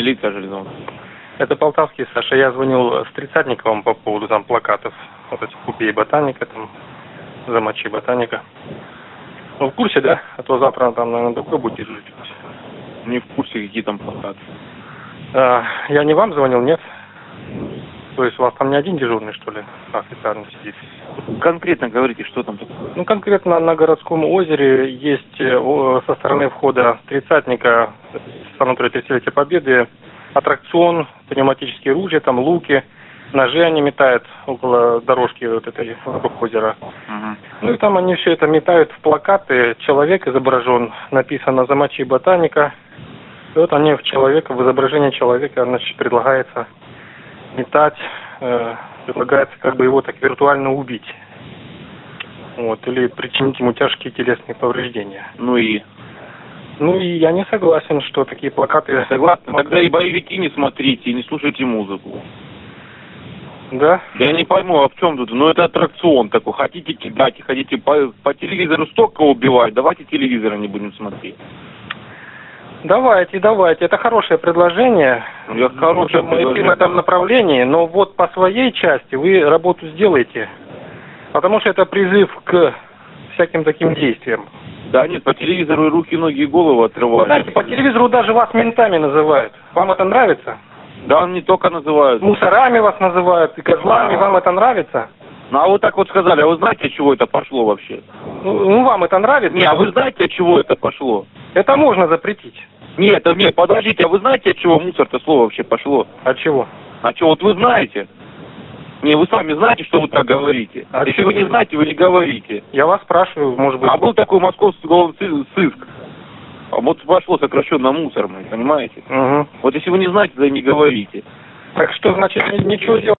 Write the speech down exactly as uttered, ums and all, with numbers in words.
Милиция Железного. Это Полтавский, Саша. Я звонил с Тридцатниковым по поводу там плакатов. Вот этих «Купи ботаника», там, «Замочи ботаника». Вы в курсе, да? А то завтра там, наверное, такой будет дежурить. Не в курсе, какие там плакаты. А, я не вам звонил, нет? То есть у вас там не один дежурный, что ли, официально сидит? Конкретно говорите, что там такое? Ну, конкретно на Городском озере есть э, со стороны входа Тридцатника, санатория тридцатилетия Победы, аттракцион, пневматические ружья, там луки, ножи они метают около дорожки вот этой вокруг озера. Угу. Ну и там они все это метают в плакаты, человек изображен, написано «Замочи ботаника». И вот они в человека, в изображении человека, значит, предлагается метать, э, предлагается как бы его так виртуально убить. Вот, или причинить ему тяжкие телесные повреждения. Ну и? Ну и я не согласен, что такие плакаты... Согласен. Тогда и боевики не смотрите, и не слушайте музыку. Да? Я не пойму, а в чем тут? Ну это аттракцион такой. Хотите кидать, хотите по, по телевизору столько убивать, давайте телевизора не будем смотреть. Давайте, давайте. Это хорошее предложение. Я хорошее Мы предложение. идти в этом направлении, но вот по своей части вы работу сделаете. Потому что это призыв к всяким таким действиям. Да нет, по телевизору и руки, ноги и голову отрывают. Знаете, по телевизору даже вас ментами называют. Вам это нравится? Да, не только называют. Мусорами вас называют, и козлами. Вам это нравится? Ну а вы так вот сказали, а вы знаете, от чего это пошло вообще? Ну, ну вам это нравится? Не, а вы знаете, от чего это пошло? Это можно запретить. Нет, а нет, подождите, а вы знаете, от чего мусор-то слово вообще пошло? От чего? А что, вот вы знаете? Не, вы сами знаете, что вы так говорите. А Если чего? вы не знаете, вы не говорите. Я вас спрашиваю, может быть... А был такой московский уголовный сыск. А вот пошло сокращенно мусорный, понимаете? Угу. Вот если вы не знаете, то и не говорите. Так что, значит, ничего делать